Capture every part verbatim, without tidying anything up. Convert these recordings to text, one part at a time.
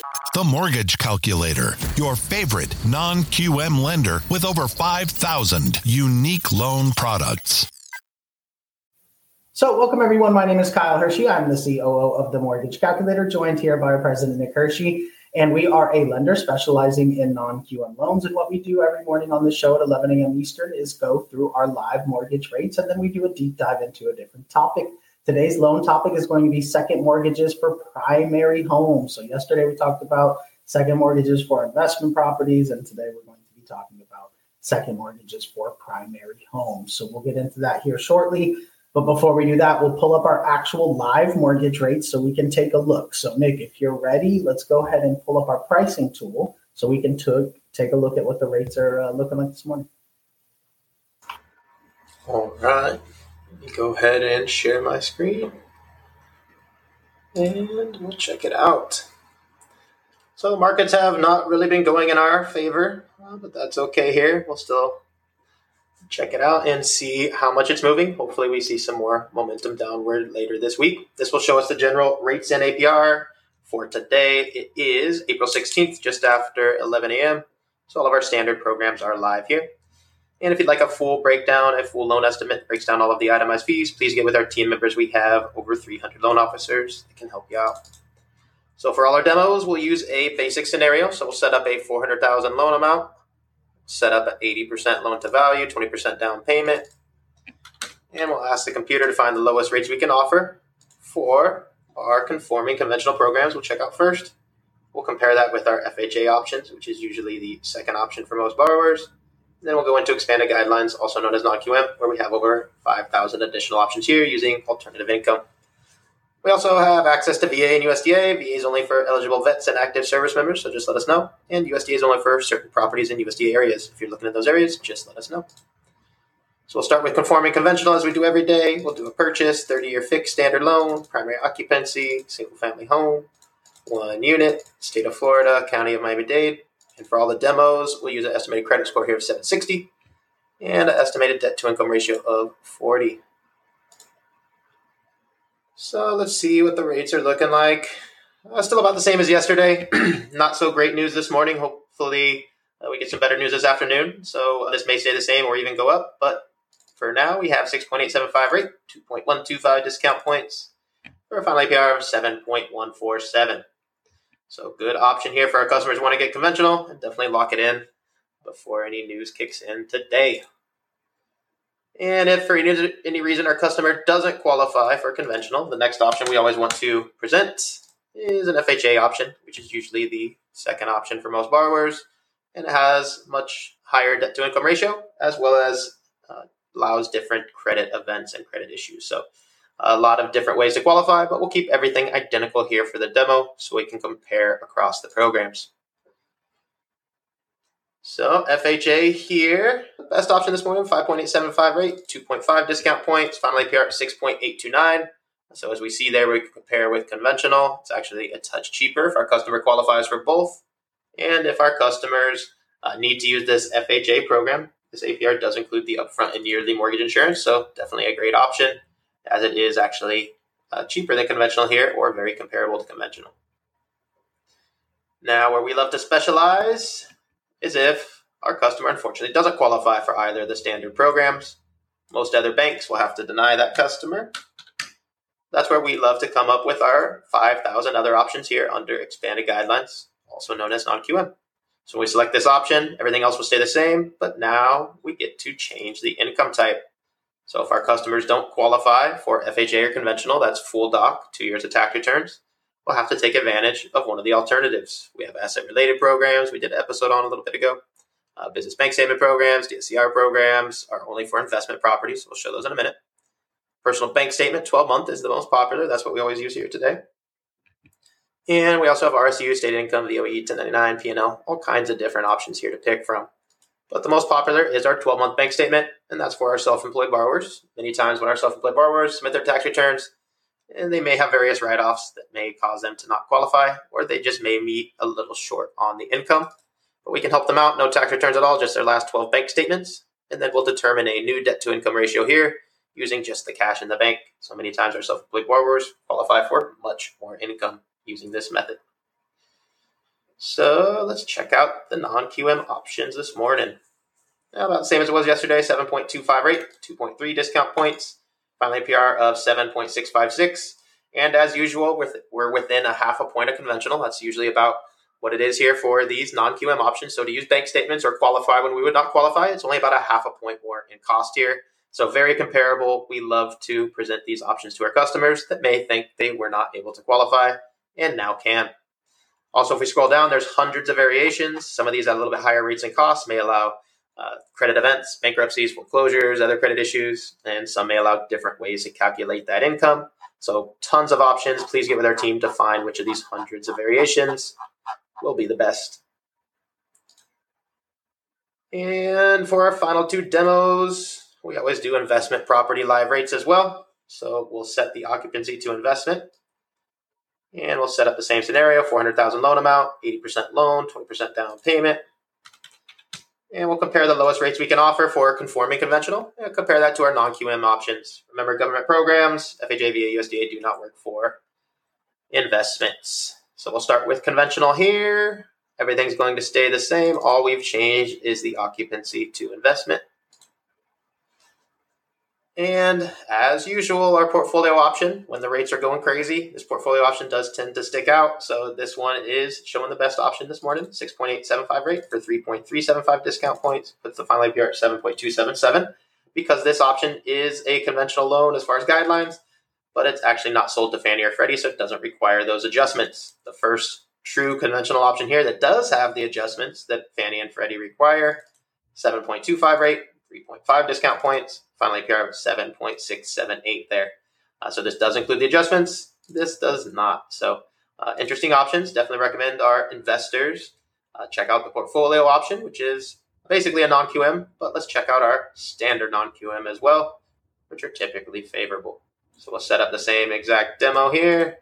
The Mortgage Calculator, your favorite non-Q M lender with over five thousand unique loan products. So welcome, everyone. My name is Kyle Hershey. I'm the C O O of The Mortgage Calculator, joined here by our president, Nick Hershey. And we are a lender specializing in non-Q M loans. And what we do every morning on the show at eleven a.m. Eastern is go through our live mortgage rates, and then we do a deep dive into a different topic. Today's loan topic is going to be second mortgages for primary homes. So yesterday we talked about second mortgages for investment properties, and today we're going to be talking about second mortgages for primary homes. So we'll get into that here shortly. But before we do that, we'll pull up our actual live mortgage rates so we can take a look. So Nick, if you're ready, let's go ahead and pull up our pricing tool so we can t- take a look at what the rates are uh, looking like this morning. All right. Let me go ahead and share my screen, and we'll check it out. So markets have not really been going in our favor, uh, but that's okay here. We'll still check it out and see how much it's moving. Hopefully we see some more momentum downward later this week. This will show us the general rates and A P R for today. It is April sixteenth, just after eleven a.m. So all of our standard programs are live here. And if you'd like a full breakdown, a full loan estimate, breaks down all of the itemized fees, please get with our team members. We have over three hundred loan officers that can help you out. So for all our demos, we'll use a basic scenario. So we'll set up a four hundred thousand dollars loan amount, set up an eighty percent loan to value, twenty percent down payment, and we'll ask the computer to find the lowest rates we can offer for our conforming conventional programs. We'll check out first. We'll compare that with our F H A options, which is usually the second option for most borrowers. Then we'll go into expanded guidelines, also known as non-Q M, where we have over five thousand additional options here using alternative income. We also have access to V A and U S D A. V A is only for eligible vets and active service members, so just let us know. And U S D A is only for certain properties in U S D A areas. If you're looking at those areas, just let us know. So we'll start with conforming conventional as we do every day. We'll do a purchase, thirty-year fixed standard loan, primary occupancy, single-family home, one unit, state of Florida, county of Miami-Dade. And for all the demos, we'll use an estimated credit score here of seven sixty and an estimated debt-to-income ratio of forty. So let's see what the rates are looking like. Uh, still about the same as yesterday. Not so great news this morning. Hopefully uh, we get some better news this afternoon. So uh, this may stay the same or even go up. But for now, we have six point eight seven five rate, two point one two five discount points for a final A P R of seven point one four seven. So good option here for our customers who want to get conventional, and definitely lock it in before any news kicks in today. And if for any, any reason our customer doesn't qualify for conventional, the next option we always want to present is an F H A option, which is usually the second option for most borrowers, and it has much higher debt-to-income ratio, as well as uh, allows different credit events and credit issues. So a lot of different ways to qualify, but we'll keep everything identical here for the demo so we can compare across the programs. So F H A here, best option this morning, five point eight seven five rate, two point five discount points, final A P R at six point eight two nine. So as we see there, we can compare with conventional. It's actually a touch cheaper if our customer qualifies for both. And if our customers uh, need to use this F H A program, this A P R does include the upfront and yearly mortgage insurance, so definitely a great option, as it is actually uh, cheaper than conventional here, or very comparable to conventional. Now, where we love to specialize is if our customer unfortunately doesn't qualify for either of the standard programs. Most other banks will have to deny that customer. That's where we love to come up with our five thousand other options here under expanded guidelines, also known as non-Q M. So when we select this option, everything else will stay the same, but now we get to change the income type. So if our customers don't qualify for F H A or conventional, that's full doc, two years of tax returns, we'll have to take advantage of one of the alternatives. We have asset-related programs we did an episode on a little bit ago. Uh, business bank statement programs, D S C R programs are only for investment properties. We'll show those in a minute. Personal bank statement, twelve-month is the most popular. That's what we always use here today. And we also have R S U, state income, V O E, ten ninety-nine, P and L, all kinds of different options here to pick from. But the most popular is our twelve-month bank statement, and that's for our self-employed borrowers. Many times when our self-employed borrowers submit their tax returns, and they may have various write-offs that may cause them to not qualify, or they just may meet a little short on the income. But we can help them out, no tax returns at all, just their last twelve bank statements, and then we'll determine a new debt-to-income ratio here using just the cash in the bank. So many times our self-employed borrowers qualify for much more income using this method. So let's check out the non-Q M options this morning. Now, about the same as it was yesterday, seven point two five rate, two point three discount points, final A P R of seven point six five six. And as usual, we're within a half a point of conventional. That's usually about what it is here for these non-Q M options. So to use bank statements or qualify when we would not qualify, it's only about a half a point more in cost here. So very comparable. We love to present these options to our customers that may think they were not able to qualify and now can. Also, if we scroll down, there's hundreds of variations. Some of these at a little bit higher rates and costs may allow uh, credit events, bankruptcies, foreclosures, other credit issues, and some may allow different ways to calculate that income. So tons of options. Please get with our team to find which of these hundreds of variations will be the best. And for our final two demos, we always do investment property live rates as well. So we'll set the occupancy to investment. And we'll set up the same scenario, four hundred thousand dollars loan amount, eighty percent loan, twenty percent down payment. And we'll compare the lowest rates we can offer for conforming conventional and compare that to our non-Q M options. Remember, government programs, F H A, V A, U S D A do not work for investments. So we'll start with conventional here. Everything's going to stay the same. All we've changed is the occupancy to investment. And as usual, our portfolio option, when the rates are going crazy, this portfolio option does tend to stick out. So this one is showing the best option this morning, six point eight seven five rate for three point three seven five discount points, puts the final A P R at seven point two seven seven. Because this option is a conventional loan as far as guidelines, but it's actually not sold to Fannie or Freddie, so it doesn't require those adjustments. The first true conventional option here that does have the adjustments that Fannie and Freddie require, seven point two five rate, three point five discount points, final A P R of seven point six seven eight there. Uh, so this does include the adjustments. This does not. So uh, interesting options. Definitely recommend our investors uh, check out the portfolio option, which is basically a non-Q M, but let's check out our standard non-Q M as well, which are typically favorable. So we'll set up the same exact demo here.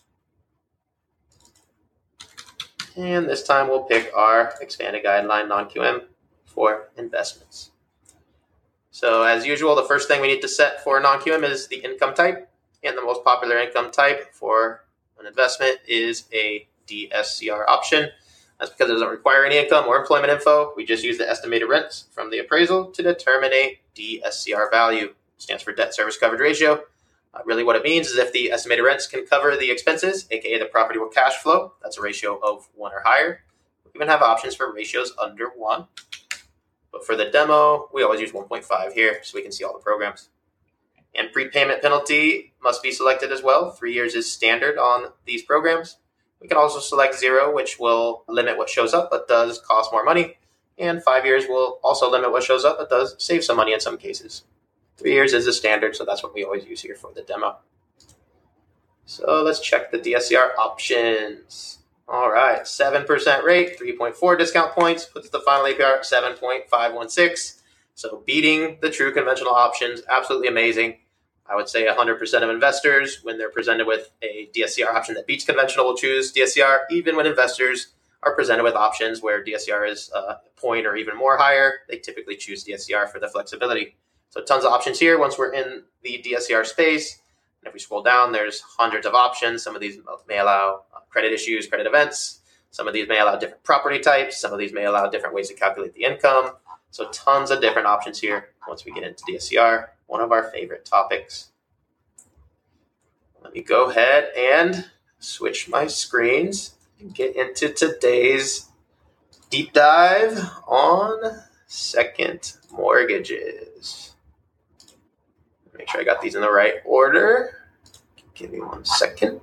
And this time we'll pick our expanded guideline non-Q M for investments. So as usual, the first thing we need to set for non-Q M is the income type. And the most popular income type for an investment is a D S C R option. That's because it doesn't require any income or employment info. We just use the estimated rents from the appraisal to determine a D S C R value. It stands for debt service coverage ratio. Uh, really what it means is if the estimated rents can cover the expenses, aka the property will cash flow, that's a ratio of one or higher. We even have options for ratios under one. But for the demo, we always use one point five here so we can see all the programs. And prepayment penalty must be selected as well. Three years is standard on these programs. We can also select zero, which will limit what shows up, but does cost more money. And five years will also limit what shows up, but does save some money in some cases. Three years is the standard, so that's what we always use here for the demo. So let's check the D S C R options. All right, seven percent rate, three point four discount points, puts the final A P R at seven point five one six. So beating the true conventional options, absolutely amazing. I would say one hundred percent of investors, when they're presented with a D S C R option that beats conventional, will choose D S C R. Even when investors are presented with options where D S C R is a point or even more higher, they typically choose D S C R for the flexibility. So tons of options here once we're in the D S C R space. And if we scroll down, there's hundreds of options. Some of these may allow credit issues, credit events. Some of these may allow different property types. Some of these may allow different ways to calculate the income. So tons of different options here once we get into D S C R, one of our favorite topics. Let me go ahead and switch my screens and get into today's deep dive on second mortgages. Make sure I got these in the right order. Give me one second.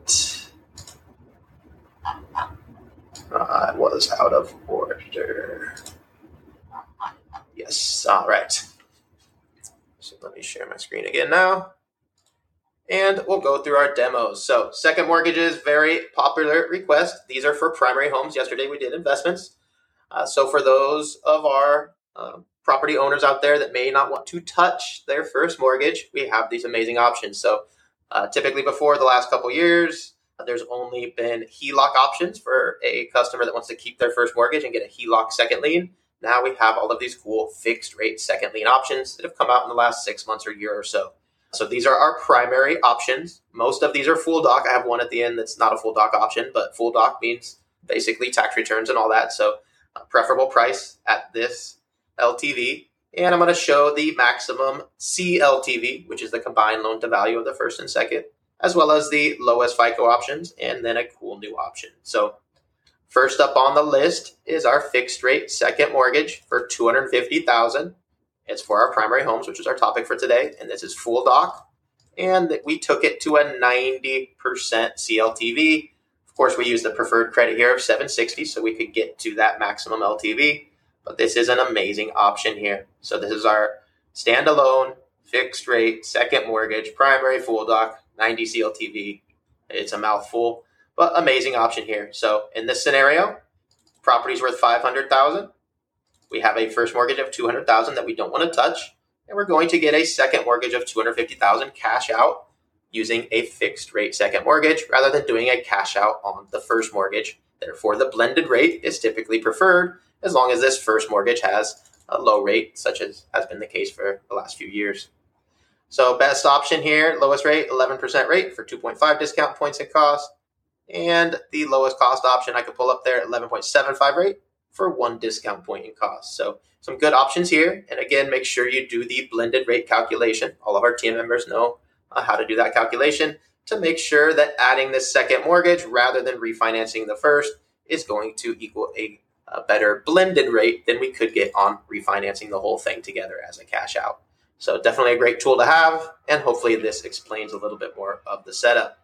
Uh, I was out of order. Yes, all right. So let me share my screen again now. And we'll go through our demos. So second mortgages, very popular request. These are for primary homes. Yesterday we did investments. Uh, so for those of our uh, property owners out there that may not want to touch their first mortgage, we have these amazing options. So uh, typically before the last couple years, uh, there's only been H E L O C options for a customer that wants to keep their first mortgage and get a H E L O C second lien. Now we have all of these cool fixed rate second lien options that have come out in the last six months or year or so. So these are our primary options. Most of these are full doc. I have one at the end that's not a full doc option, but full doc means basically tax returns and all that. So uh, preferable price at this L T V. And I'm going to show the maximum C L T V, which is the combined loan to value of the first and second, as well as the lowest FICO options, and then a cool new option. So first up on the list is our fixed rate second mortgage for two hundred fifty thousand dollars. It's for our primary homes, which is our topic for today, and this is full doc. And we took it to a ninety percent C L T V. Of course, we used the preferred credit here of seven sixty, so we could get to that maximum L T V. But this is an amazing option here. So this is our standalone, fixed rate, second mortgage, primary full doc, ninety C L T V. It's a mouthful, but amazing option here. So in this scenario, property's worth five hundred thousand dollars. We have a first mortgage of two hundred thousand dollars that we don't want to touch. And we're going to get a second mortgage of two hundred fifty thousand dollars cash out using a fixed rate second mortgage rather than doing a cash out on the first mortgage. Therefore, the blended rate is typically preferred as long as this first mortgage has a low rate, such as has been the case for the last few years. So best option here, lowest rate, eleven percent rate for two point five discount points and cost. And the lowest cost option I could pull up there, eleven point seven five rate for one discount point in cost. So some good options here. And again, make sure you do the blended rate calculation. All of our team members know uh, how to do that calculation to make sure that adding this second mortgage rather than refinancing the first is going to equal a a better blended rate than we could get on refinancing the whole thing together as a cash out. So definitely a great tool to have, and hopefully this explains a little bit more of the setup.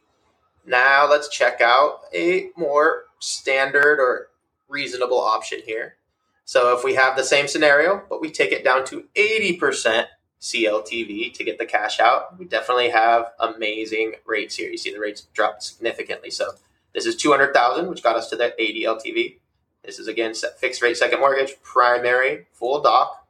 Now let's check out a more standard or reasonable option here. So if we have the same scenario, but we take it down to eighty percent C L T V to get the cash out, we definitely have amazing rates here. You see the rates dropped significantly. So this is two hundred thousand dollars, which got us to that eighty L T V. This is, again, fixed rate second mortgage, primary, full doc,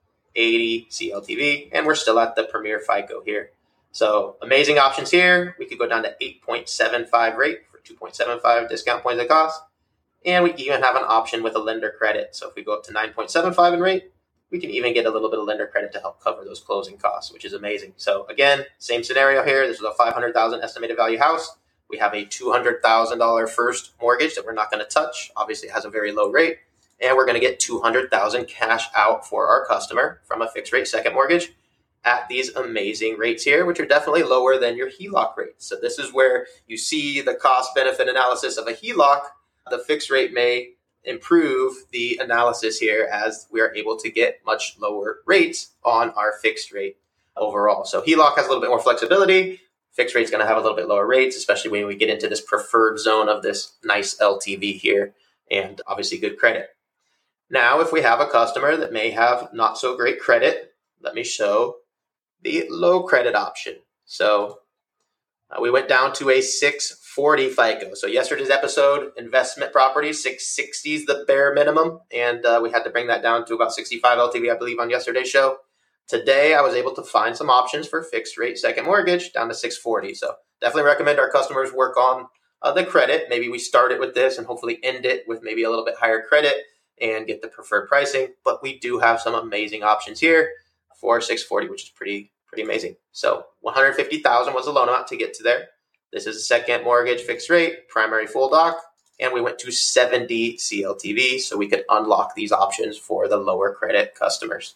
eighty C L T V, and we're still at the premier FICO here. So amazing options here. We could go down to eight point seven five rate for two point seven five discount points of cost. And we even have an option with a lender credit. So if we go up to nine point seven five in rate, we can even get a little bit of lender credit to help cover those closing costs, which is amazing. So again, same scenario here. This is a five hundred thousand dollars estimated value house. We have a two hundred thousand dollars first mortgage that we're not going to touch. Obviously, it has a very low rate. And we're going to get two hundred thousand dollars cash out for our customer from a fixed rate second mortgage at these amazing rates here, which are definitely lower than your H E L O C rates. So this is where you see the cost benefit analysis of a H E L O C. The fixed rate may improve the analysis here as we are able to get much lower rates on our fixed rate overall. So H E L O C has a little bit more flexibility. Fixed rate's going to have a little bit lower rates, especially when we get into this preferred zone of this nice L T V here and obviously good credit. Now, if we have a customer that may have not so great credit, let me show the low credit option. So uh, we went down to a six forty FICO. So yesterday's episode, investment property, six sixty is the bare minimum. And uh, we had to bring that down to about sixty-five L T V, I believe, on yesterday's show. Today, I was able to find some options for fixed rate second mortgage down to six forty. So definitely recommend our customers work on uh, the credit. Maybe we start it with this and hopefully end it with maybe a little bit higher credit and get the preferred pricing. But we do have some amazing options here for six forty, which is pretty pretty amazing. So one hundred fifty thousand dollars was the loan amount to get to there. This is a second mortgage fixed rate, primary full doc, and we went to seventy C L T V so we could unlock these options for the lower credit customers.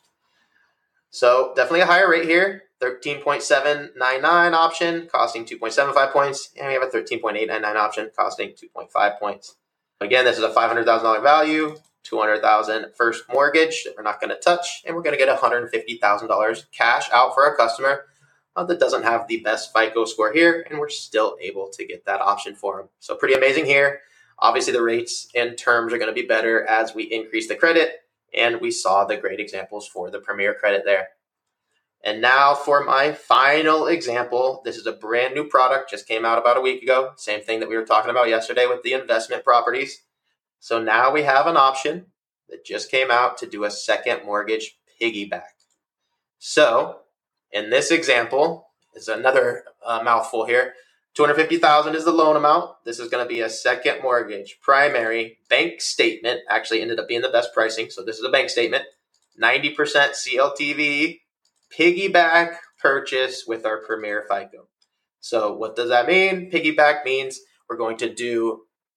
So definitely a higher rate here, thirteen point seven nine nine option costing two point seven five points, and we have a thirteen point eight nine nine option costing two point five points. Again, this is a five hundred thousand dollars value, two hundred thousand dollars first mortgage that we're not going to touch, and we're going to get one hundred fifty thousand dollars cash out for our customer uh, that doesn't have the best FICO score here, and we're still able to get that option for them. So pretty amazing here. Obviously, the rates and terms are going to be better as we increase the credit. And we saw the great examples for the Premier Credit there. And now for my final example. This is a brand new product, just came out about a week ago. Same thing that we were talking about yesterday with the investment properties. So now we have an option that just came out to do a second mortgage piggyback. So in this example, is another uh, mouthful here. two hundred fifty thousand dollars is the loan amount. This is going to be a second mortgage, primary, bank statement. Actually ended up being the best pricing. So this is a bank statement. ninety percent C L T V, piggyback purchase with our Premier FICO. So what does that mean? Piggyback means we're going to do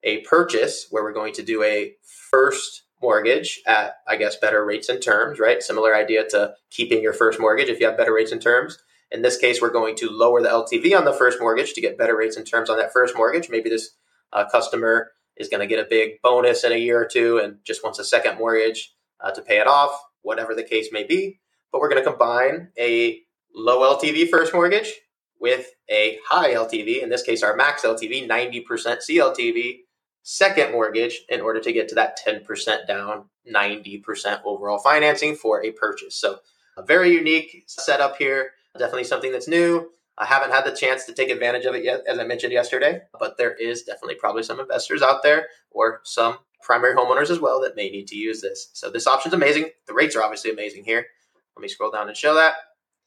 a purchase where we're going to do a first mortgage at, I guess, better rates and terms, right? Similar idea to keeping your first mortgage if you have better rates and terms. In this case, we're going to lower the L T V on the first mortgage to get better rates and terms on that first mortgage. Maybe this uh, customer is going to get a big bonus in a year or two and just wants a second mortgage uh, to pay it off, whatever the case may be. But we're going to combine a low L T V first mortgage with a high L T V, in this case, our max L T V, ninety percent C L T V, second mortgage in order to get to that ten percent down, ninety percent overall financing for a purchase. So a very unique setup here. Definitely something that's new. I haven't had the chance to take advantage of it yet, as I mentioned yesterday, but there is definitely probably some investors out there or some primary homeowners as well that may need to use this. So this option is amazing. The rates are obviously amazing here. Let me scroll down and show that.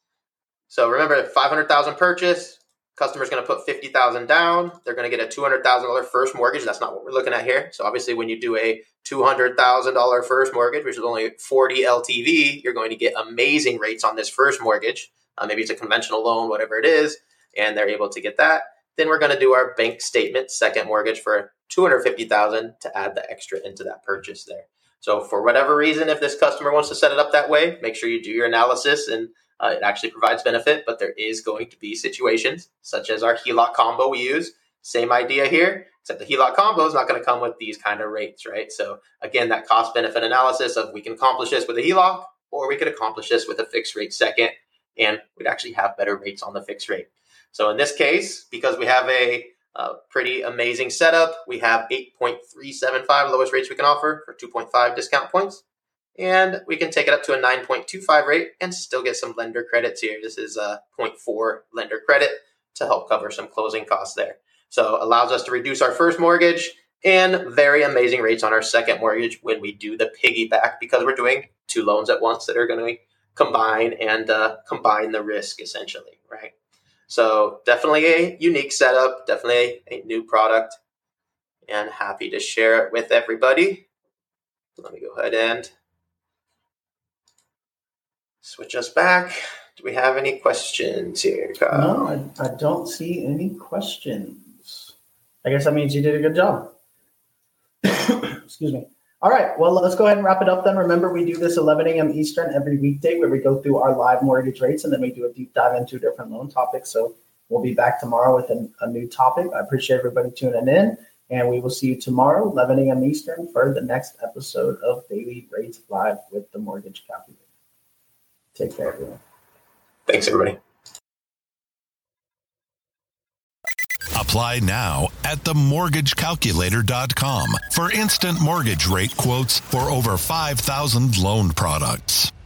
So remember, five hundred thousand dollars purchase, customer's going to put fifty thousand dollars down. They're going to get a two hundred thousand dollars first mortgage. That's not what we're looking at here. So obviously when you do a two hundred thousand dollars first mortgage, which is only forty L T V, you're going to get amazing rates on this first mortgage. Uh, maybe it's a conventional loan, whatever it is, and they're able to get that. Then we're going to do our bank statement second mortgage for two hundred fifty thousand dollars to add the extra into that purchase there. So for whatever reason, if this customer wants to set it up that way, make sure you do your analysis and uh, it actually provides benefit. But there is going to be situations such as our H E L O C combo we use. Same idea here, except the H E L O C combo is not going to come with these kind of rates, right? So again, that cost benefit analysis of we can accomplish this with a H E L O C or we could accomplish this with a fixed rate second, and we'd actually have better rates on the fixed rate. So in this case, because we have a uh, pretty amazing setup, we have eight point three seven five lowest rates we can offer for two point five discount points. And we can take it up to a nine point two five rate and still get some lender credits here. This is a zero point four lender credit to help cover some closing costs there. So allows us to reduce our first mortgage and very amazing rates on our second mortgage when we do the piggyback, because we're doing two loans at once that are going to combine and uh, combine the risk essentially, right? So definitely a unique setup, definitely a new product, and happy to share it with everybody. Let me go ahead and switch us back. Do we have any questions here, Kyle? No, I, I don't see any questions. I guess that means you did a good job. Excuse me. All right, well, let's go ahead and wrap it up then. Remember, we do this eleven a.m. Eastern every weekday where we go through our live mortgage rates and then we do a deep dive into different loan topics. So we'll be back tomorrow with an, a new topic. I appreciate everybody tuning in, and we will see you tomorrow, eleven a.m. Eastern, for the next episode of Daily Rates Live with the Mortgage Calculator. Take care, everyone. Thanks, everybody. Apply now at the mortgage calculator dot com for instant mortgage rate quotes for over five thousand loan products.